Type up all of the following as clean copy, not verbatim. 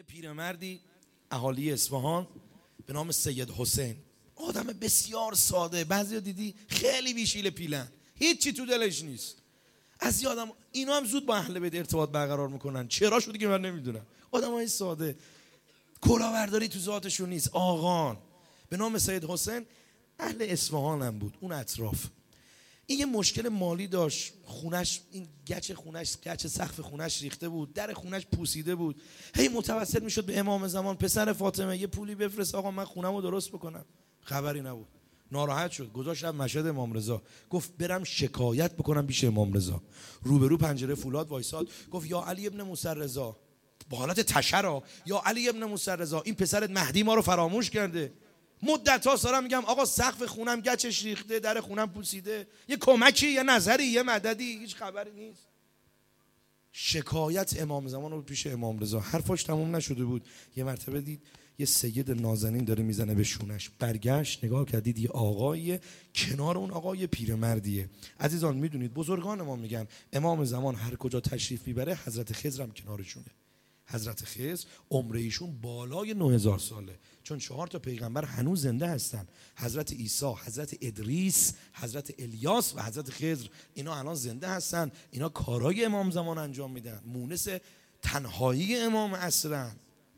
پیرمردی اهالی اصفهان به نام سید حسین، آدم بسیار ساده، بعضیا دیدی خیلی بیشیل پیلن، هیچی تو دلش نیست. از این آدم اینا هم زود با اهل بیت ارتباط برقرار میکنن. چرا شده که من نمیدونم. آدمای ساده، کلاهبرداری تو ذاتشون نیست. آقان به نام سید حسین اهل اصفهان هم بود، اون اطراف. این یه مشکل مالی داشت، خونش، این گچ سقف خونش ریخته بود، در خونش پوسیده بود. هی متوسل میشد به امام زمان پسر فاطمه یه پولی بفرست آقا من خونمو درست بکنم. خبری نبود. ناراحت شد، گذاشت مشهد امام رضا، گفت برم شکایت بکنم پیش امام رضا. روبرو پنجره فولاد وایساد، گفت یا علی ابن موسی رضا، با حالت تشرع، یا علی ابن موسی رضا، این پسرت مهدی ما رو فراموش کرده. مدت ها سارم میگم آقا سقف خونم گچش ریخته، در خونم پوسیده، یه کمکی، یه نظری، یه مددی، هیچ خبری نیست. شکایت امام زمان رو پیش امام رضا. حرفاش تموم نشده بود، یه مرتبه دید یه سید نازنین داره میزنه به شونش. برگشت نگاه کرد، دید یه آقای کنار اون آقای پیرمردیه. عزیزان میدونید بزرگان ما میگن امام زمان هر کجا تشریف میبره حضرت خضر هم کنارشونه. حضرت خضر عمر ایشون بالای 9000 ساله، چون 4 تا پیغمبر هنوز زنده هستن. حضرت عیسی، حضرت ادریس، حضرت الیاس و حضرت خضر، اینا الان زنده هستن. اینا کارای امام زمان انجام میدن، مونس تنهایی امام عصرن.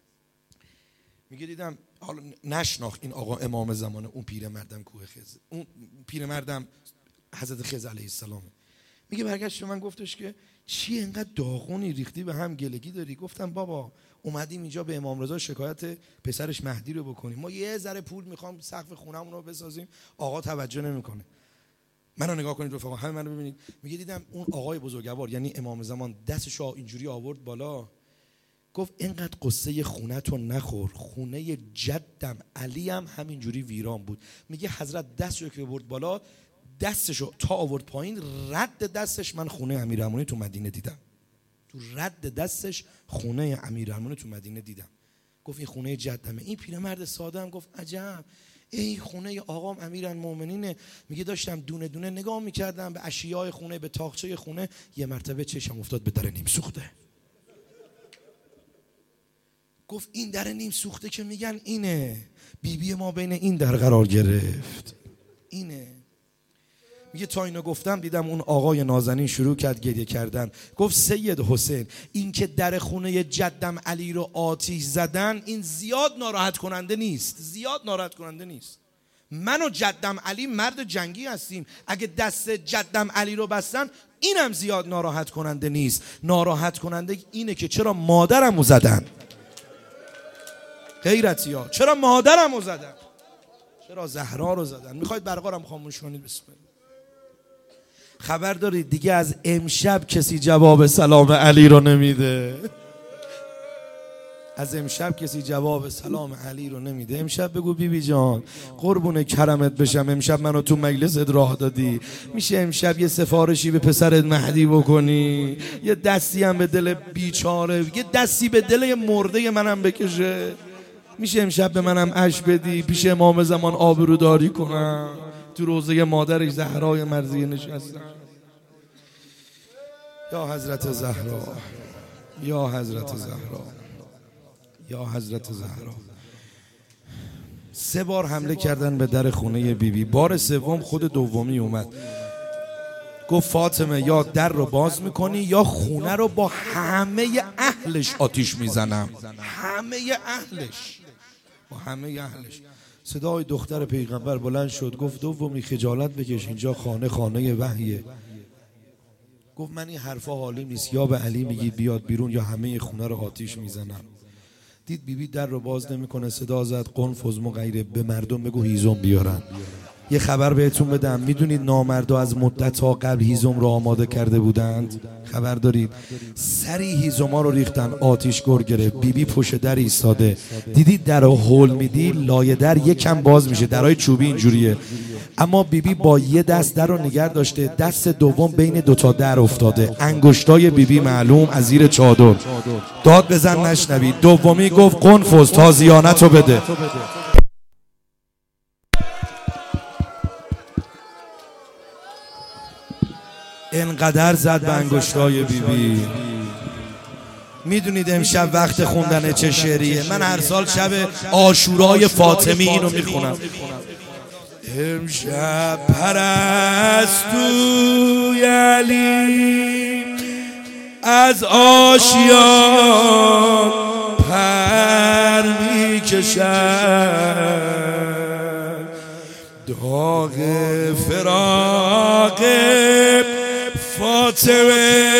میگه دیدم، حالا نشناخت این آقا امام زمان، اون پیرمردم کوه خضر، اون پیرمردم حضرت خضر علیه السلام. میگه برگشت من گفتش که چی انقدر داغونی ریختی به هم، گلگی داری؟ گفتم بابا اومدیم اینجا به امام رضا شکایت پسرش مهدی رو بکنیم، ما یه ذره پول میخوام سقف خونمون رو بسازیم، آقا توجه نمیکنه. منو نگاه کنید رفقا، همه منو ببینید. میگه دیدم اون آقای بزرگوار یعنی امام زمان دستشو اینجوری آورد بالا، گفت اینقدر قصه خونتو نخور، خونه جدم علی هم همینجوری ویران بود. میگه حضرت دستشو که برد بالا، دستشو تا آورد پایین، رد دستش من خونه امیرالمومنین تو مدینه دیدم. تو رد دستش خونه امیرالمومنین تو مدینه دیدم. گفت این خونه جدمه. این پیرمرد ساده هم گفت عجب، ای خونه آقام امیرالمومنینه. میگه داشتم دونه دونه نگاه میکردم به اشیاء خونه، به تاقچه خونه، یه مرتبه چشم افتاد به در نیم سوخته. گفت این در نیم سوخته که میگن اینه، بیبی ما بین این در قرار گرفت، اینه. میگه تا اینو گفتم دیدم اون آقای نازنین شروع کرد گریه کردن. گفت سید حسین، این که در خونه جدم علی رو آتیش زدن، این زیاد ناراحت کننده نیست، زیاد ناراحت کننده نیست. من و جدم علی مرد جنگی هستیم، اگه دست جدم علی رو بستن اینم زیاد ناراحت کننده نیست. ناراحت کننده اینه که چرا مادرمو زدن. غیرتی ها، چرا مادرمو زدن، چرا زهرا رو زدن. میخواید برقارم خاموش کنید؟ بسم الله. خبر دارید دیگه از امشب کسی جواب سلام علی رو نمیده. از امشب کسی جواب سلام علی رو نمیده. امشب بگو بیبی جان قربون کرمت بشم، امشب منو تو مجلست راه دادی، میشه امشب یه سفارشی به پسرت مهدی بکنی، یه دستی هم به دل بیچاره، یه دستی به دل مرده منم بکشه، میشه امشب به منم عشق بدی، پیش امام زمان آبروداری کنم، تو روضه مادرش زهرای مرضیه نشستم. یا حضرت زهرا، یا حضرت زهرا، یا حضرت زهرا. 3 بار حمله کردن به در خونه بیبی. بار سوم خود دومی اومد، گفت فاطمه یا در رو باز میکنی یا خونه رو با همه اهلش آتیش میزنم. همه اهلش، با همه اهلش. صدای دختر پیغمبر بلند شد، گفت دومی خجالت بکش، اینجا خانه وحیه. گفت من این حرفا حالی نیست، یا به علی میگید بیاد بیرون یا همه خونه رو آتیش میزنم. دید بیبی در رو باز نمیکنه، صدا زد قنفذ مغیره، به مردم بگو هیزم بیارن. یه خبر بهتون بدم، میدونید نامردا از مدت‌ها قبل هیزم رو آماده کرده بودند؟ خبر دارید؟ سری هیزما رو ریختن، آتیش گر گرفت. بیبی پشت در ایستاده، دیدید در رو هول میدی لایه در یکم باز میشه، درای چوبی اینجوریه، اما بیبی با یه دست در رو نگر داشته، دست دوم بین 2 تا در افتاده، انگشتای بیبی معلوم از زیر چادر. داد بزن نشنوی. دومی گفت قنفذ تازیانت رو بده. انقدر زد به انگشتای بیبی. میدونید امشب وقت خوندن چه شعریه؟ من هر سال شب عاشورای فاطمی اینو میخونم. امشب پرستوی علی از آشیان پر میکشد، داغ فراق فاطمه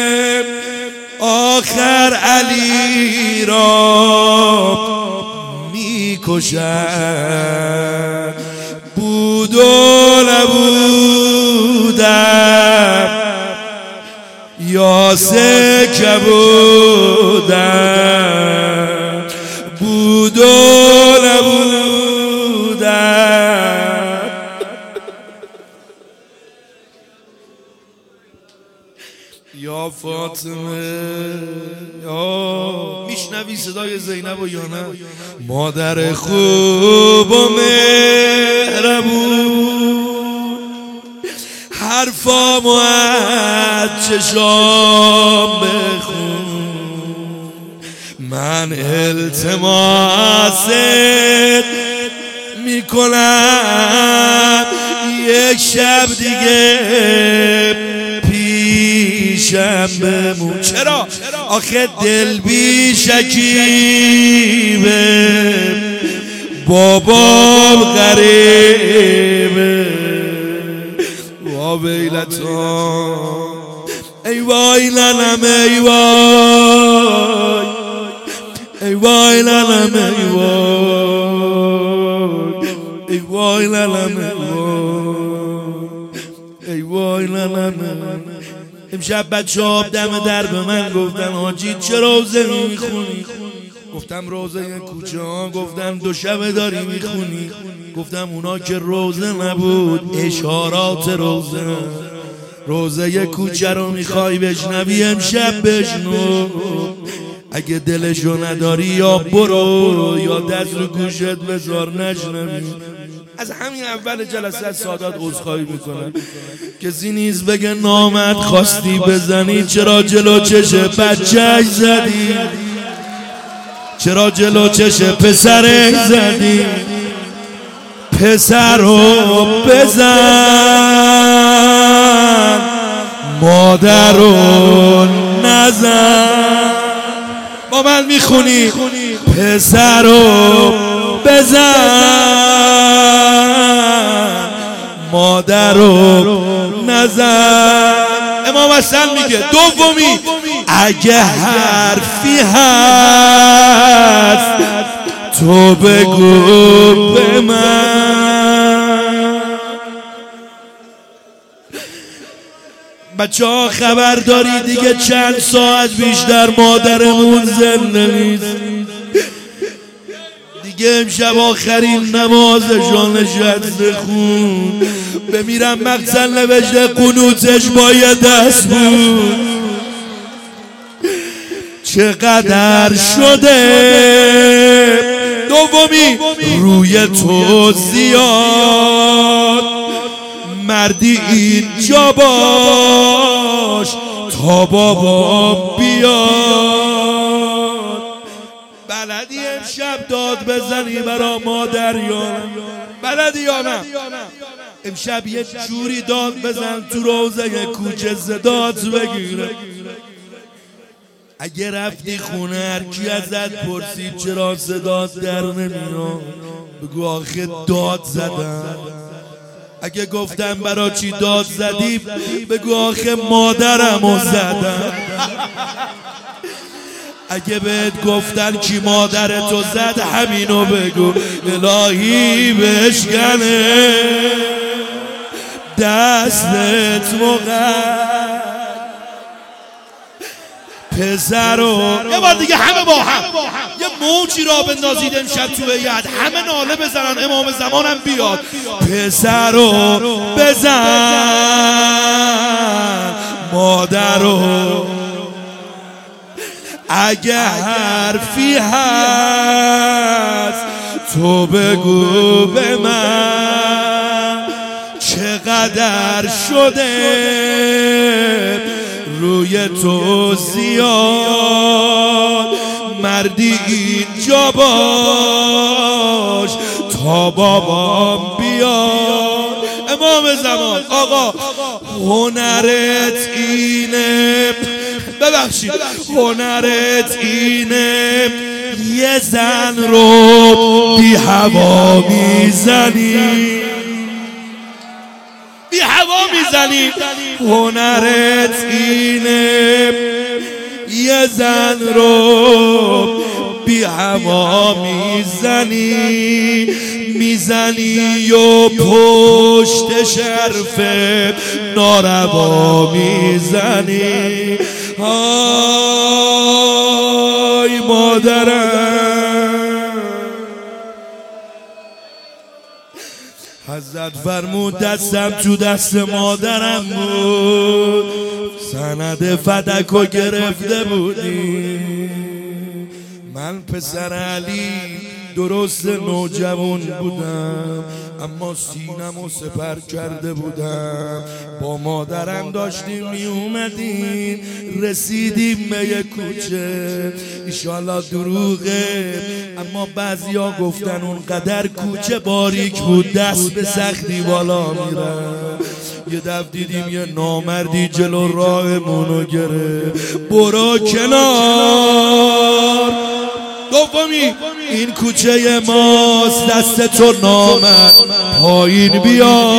آخر علی را میکشد. بود و نبودم یاسه که بودم، بود و نبودم. یا فاطمه یا میشنوی صدای زینب و یا نه؟ مادر خوب و مهربون، حرفامو از چشام بخون، من التماست میکنم یک شب دیگه پیشم بمون. چرا؟ آخه دل بی شکیبه، بابام غریبه. وا ویلتان ای وای لنم ای وای، ای وای لنم ای وای، ای وای لنم ای وای، ای وای لنم. امشب بچه‌ها دم در به من گفتن حاجی چه روزه میخونی؟ گفتم روزه کوچه ها. گفتم دو شبه داری میخونی؟ گفتم اونا که روزه نبود، اشارات روزه. روزه کوچه رو میخوای بشنوی امشب بشنو. اگه دلشو نداری یا برو یا دست رو گوشت بذار نشنوی. از همین اول جلسه از سادات عذرخواهی میکنم. کسی نیست بگه نامت خواستی بزنی، چرا جلو چش بچه‌ش زدی؟ چرا جلو چش پسرش زدی؟ پسر رو بزن، مادر رو نزن. با من میخونی؟ پسر رو بزن، مادر رو نزن. امام حسن میگه دومی اگه حرفی هست تو بگو به من. بچه ها خبر داری دیگه چند ساعت بیشتر مادرمون زنده نیست دیگه. امشب آخرین نمازشان نشسته خون، بمیرم مقتل نوشته قنوتش باید دست بود. چقدر شده دومی روی تو زیاد، مردی اینجا باش تا بابا بیاد. بلدی امشب داد بزنی برا مادر یا بلدی یا نه؟ امشب یه جوری داد بزن تو روزه کوچه صدات بگیره. اگه رفتی خونه هر کی ازت پرسید چرا صدات در نمیاد، بگو آخه داد زدم. اگه گفتم برا چی داد زدی، بگو آخه مادرمو زدم. اگه بهت گفتن کی مادرتو زد، همینو بگو الهی بشکنه دستت مقد. پسرو یه بار دیگه همه با هم یه موجی را بندازید امشب تو ید، همه ناله بزنن امام زمانم بیاد. پسرو بزن، مادرو اگه حرفی هست تو بگو به من. چقدر شده روی تو زیاد، مردی اینجا باش تا بابام بیاد. امام زمان آقا هنرت اینه، ببخشید هنرت اینه یه زن رو بی هوا میزنی، بی هوا میزنی. هنرت اینه یه زن رو بی هوا میزنی، میزنی و پشت شرف ناروا میزنی. آی مادرم، حضرت فرمود دستم تو دست مادرم بود، سند فدکو گرفته بودی. من پسر علی درست نوجوان بودم، اما سینمو سپر کرده بودم. با مادرم داشتیم می اومدیم، رسیدیم به یک کوچه، ایشالله دروغه اما بعضیا گفتن اونقدر کوچه باریک بود دست به سختی بالا میرم. یه دفعه دیدیم یه نامردی جلو راهمونو گرفت، برو کنار، دومی این کوچه ماست، دست تو نامرد پایین بیا،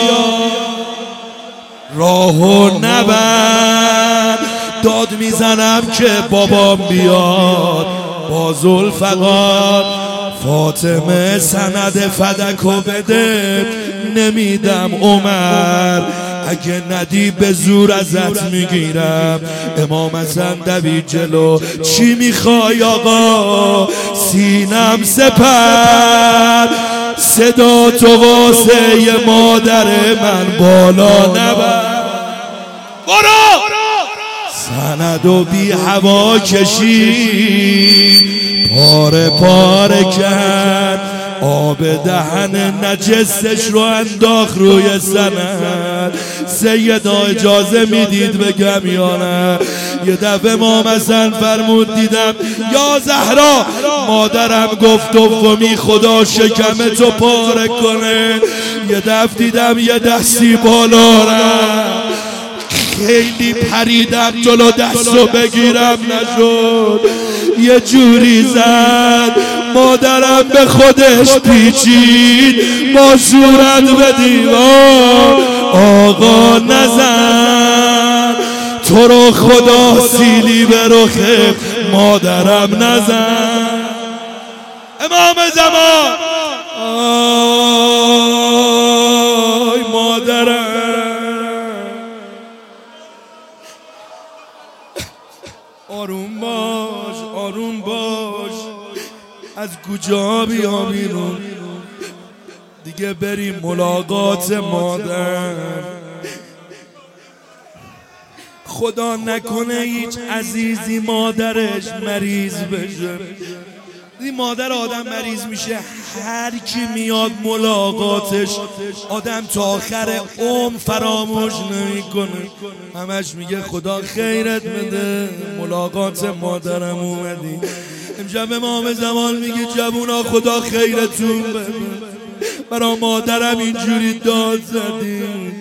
راهو نبر. داد میزنم که بابام بیاد، با ذوالفقار فاطمه سند فدکو بده، نمیدم عمر، اگه ندی به زور ازت میگیرم. امام حسن دوید جلو، چی میخوای آقا؟ سینم سپر، صدا تو واسه مادر من بالا نبر. برو سندو بی هوا کشید، پاره پاره کرد، آب دهن نجسش رو انداخت روی سند. سیدا اجازه میدید بگم یا نه؟ یه دفعه امام حسن فرمود دیدم یا زهرا، مادرم گفت دومی خدا شکمتو پاره کنه. یه دفعه دیدم یه دستی بالا رفت، خیلی پریدم جلو دستو بگیرم نشد، یه جوری زد مادرم به خودش پیچید، با صورت به دیوار آقا نزن، تو رو خدا سیلی به رخ مادرم نزن. امام زمان آی مادرم، آروم باش آروم باش، از کجا بیام بیرون دیگه بریم ملاقات مادر. خدا نکنه هیچ عزیزی مادرش مریض بشه. این مادر آدم مریض میشه، هر کی میاد ملاقاتش آدم تا آخر عمر فراموش نمیکنه، همش میگه خدا خیرت بده ملاقات مادرم اومدی. امشب امام زمان میگه جوونا خدا خیرتون بده، برا مادرم اینجوری داد زدیم.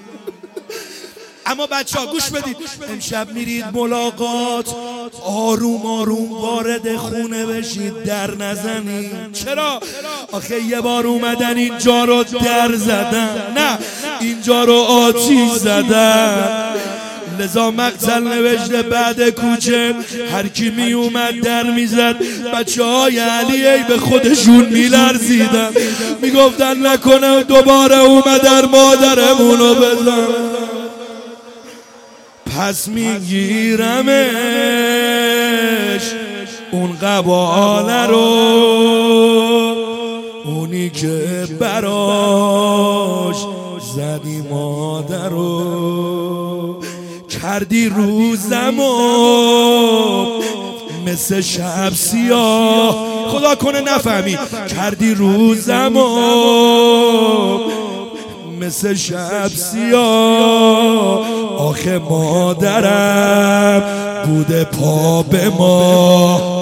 اما بچه ها گوش بدید، امشب میرید ملاقات، آروم آروم وارد خونه بشید، در نزنید. چرا؟ آخه یه بار اومدن اینجا رو در زدن، نه اینجا رو آتیش زدن. لذا مقتل نوشته بعد کوچه هر کی می اومد در میزد، بچه های علی ای به خودشون میلرزیدن، میگفتن نکنه دوباره اومدن مادرمونو بزن. پس میگیرمش اون قباله رو، اونی که براش زدی مادر رو، کردی روزمو مثل شب سیاه. خدا کنه نفهمی، کردی روزمو مثل شب سیاه، آخه مادرم بوده پا به ما.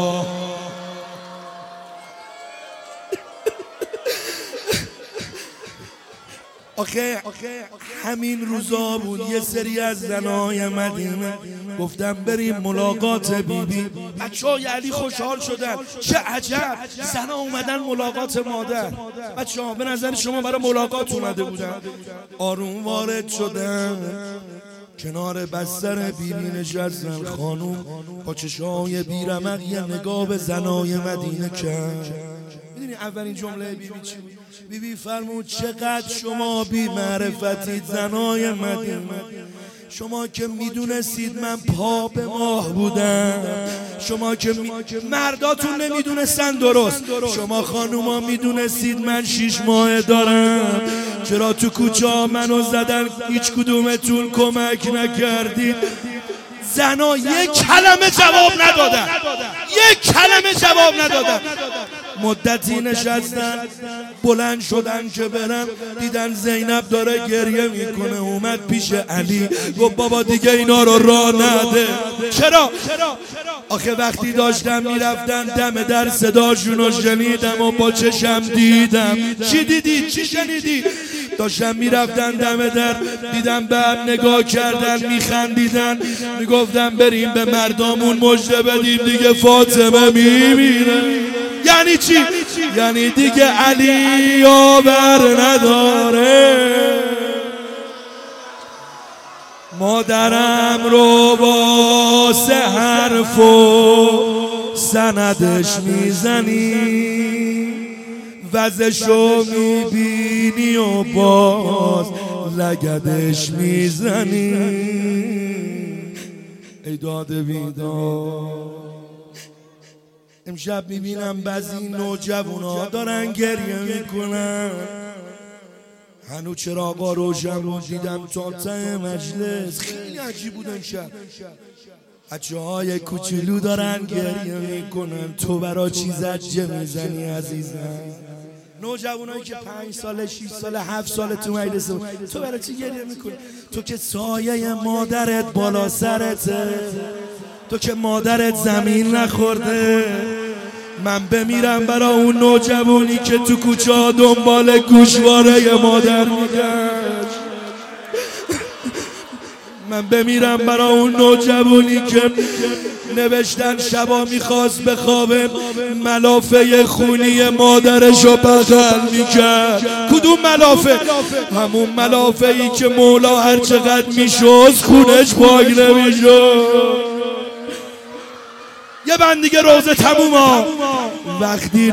آخه همین روزا بود یه سری از زنای مدینه گفتم بریم ملاقات بیبی. بچه‌های علی خوشحال شدن، چه عجب زنا اومدن ملاقات مادر. بچه‌ها به نظر شما برای ملاقات اومده بودن؟ آروم وارد شدن، کنار بستر بیبی نشستن. خانوم با چشای بیرمق یه نگاه به زنای مدینه کرد. میدونی اولین جمله بیبی چی بود؟ بیبی فرمود چقدر شما بی معرفتید زنای مدینه. شما که میدونستید من پا به ماه بودم، شما که مرداتون نمیدونستن درست، شما خانوما میدونستید من 6 ماه دارم. چرا تو کوچه ها منو زدن هیچ کدومتون کمک نکردید؟ زنا یک کلمه جواب ندادن، یک کلمه جواب ندادن. مدتی نشستن، بلند شدن که برن، دیدن زینب داره گریه میکنه. اومد پیش علی گفت بابا دیگه اینا رو راه نده. چرا؟ آخه وقتی داشتم میرفتن دم در صداشونو شنیدم و با چشم دیدم. چی دیدی؟ چی شنیدی؟ داشتم میرفتن دم در، دیدم به هم نگاه کردن میخندیدن، میگفتن بریم به مردامون مژده بدیم دیگه فاطمه میمیره. یعنی چی؟ یعنی دیگه علی یاور نداره. مادرم رو با 3 حرف و سندش میزنی، وزشو میبینی و باز لگدش میزنی. ای داد بیداد امشب میبینم بعضی نوجوانا دارن گریه میکنن. هنو چراغا روشن بود، دیدم تا ته مجلس. خیلی عجیب بود امشب. بچه‌های کوچولو دارن گریه میکنن. تو برا چی زجه میزنی عزیزم؟ نوجوانایی که 5 ساله، 6 ساله، 7 ساله تو مجلس، تو برا چی گریه میکنی؟ تو که سایه مادرت بالا سرته، تو که مادرت زمین نخورده. من بمیرم برای اون نوجوانی که تو کوچه ها دنبال گوشواره مادر میگشت. من بمیرم برای اون نوجوانی که نوشتن شبا میخواست بخوابه ملافه خونی مادرشو بغل میکرد. کدوم ملافه؟ همون ملافه ای که مولا هر چقدر میشست خونش پاک نمیشد. یه بند دیگه روزه تموم ها. وقتی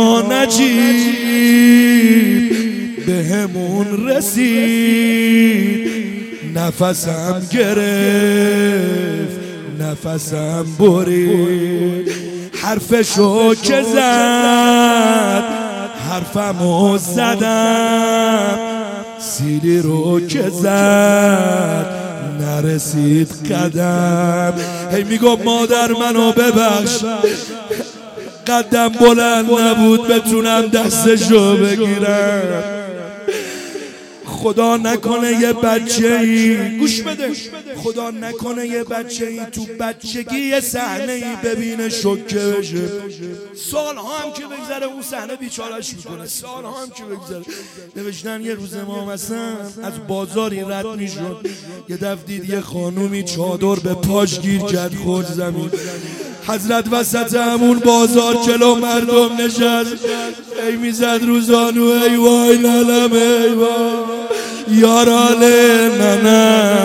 نانجیب به همون رسید، نفسم گرفت، نفسم برید. حرفشو که زد حرفمو زدم، سیلی رو که زد نرسید قدم. هی میگم مادر منو ببخش، قدم بلند نبود بتونم دستشو بگیرم. خدا نکنه یه بچه‌ای، گوش بده، خدا نکنه یه بچه‌ای تو بچگی یه صحنه‌ای ببینه شوکه بشه. سال‌ها هم که بگذره اون صحنه بیچاره‌اش میکنه. سال‌ها هم که بگذره. نوشتن یه روز ما مثلا از بازاری رد میشد، یه دفعه دید یه خانومی چادر به پاش گیر کرد خورد زمین. حضرت وسط همون بازار جلو مردم نشست، ای میزد روزانو ای وای نلم ای وای یاراله ننه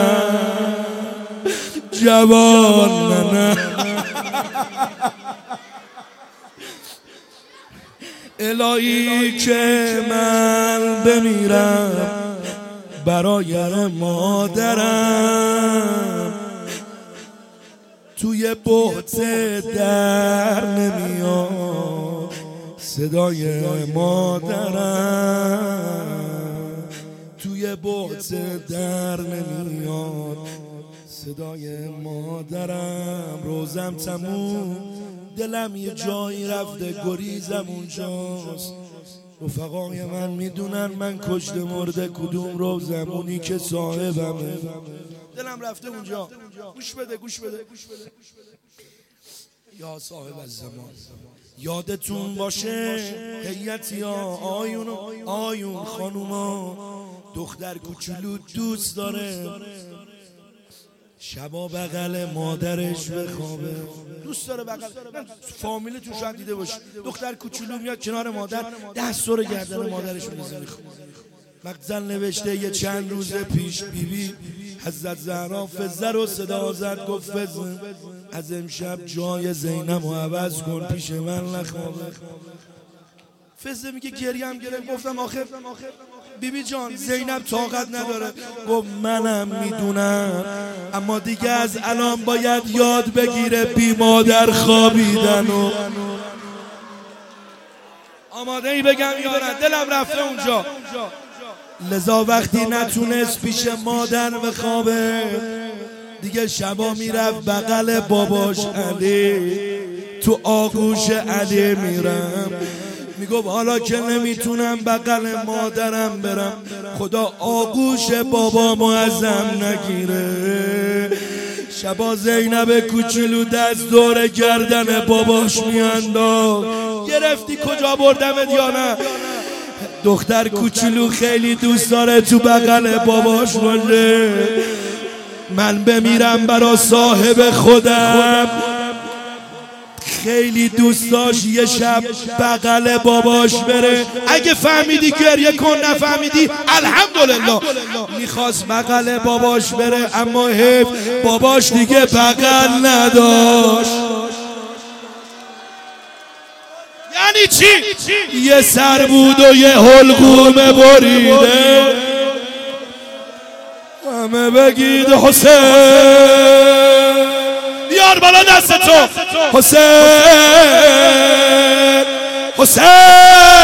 جوان ننه. الهی که من بمیرم برای مادرم، توی بحث در نمیاد صدای مادرم، توی بحث در نمیاد صدای مادرم. روزم تموم، دلم یه جایی رفته، گریزم اونجاست. رفقای من میدونن من کشته مرده کدوم روزم، اونی که صاحبمه. دلم رفته اونجا. گوش بده یا صاحب الزمان، یادتون باشه هیئتی آیون خانوما، دختر کوچولو دوست داره شبا بغل مادرش بخوابه. دوست داره بغل، فامیلتون شاید دیده باشه، دختر کوچولو میاد کنار مادر دست رو گردن مادرش میذاره. مقتل نوشته یه چند روز پیش بیبی حضرت زهرا فزه رو صدا زد، گفت فزه از امشب جای زینب رو عوض کن، پیش من نخوابه. فزه میگه گریم گرفت، گفتم آخه بیبی جان زینب طاقت نداره. گفت منم میدونم، اما دیگه از الان باید یاد بگیره بی مادر خوابیدن. و آماده ای بگم یارن، دلم رفته اونجا. لذا وقتی نتونست پیش مادر بخوابه دیگه شبا میرفت بغل باباش علی، تو آغوش علی میرم. میگفت حالا که نمیتونم بغل مادرم برم، خدا آغوش بابامو ازم نگیره. شبا زینب کوچولو دست دور گردن باباش میانداخت. گرفتی کجا بردمت یا نه؟ دختر کوچولو خیلی دوست داره تو بغل باباش باشه. من بمیرم برا صاحب خودم، خیلی دوست داشت یه شب بغل باباش بره. اگه فهمیدی گریه کن، نفهمیدی الحمدلله. میخواست بغل باباش بره اما حیف باباش دیگه بغل نداشت. یعنی چی؟ یه سر بود و یه حلقوم بریده. همه بگید حسین، بیار بالا دست تو. حسین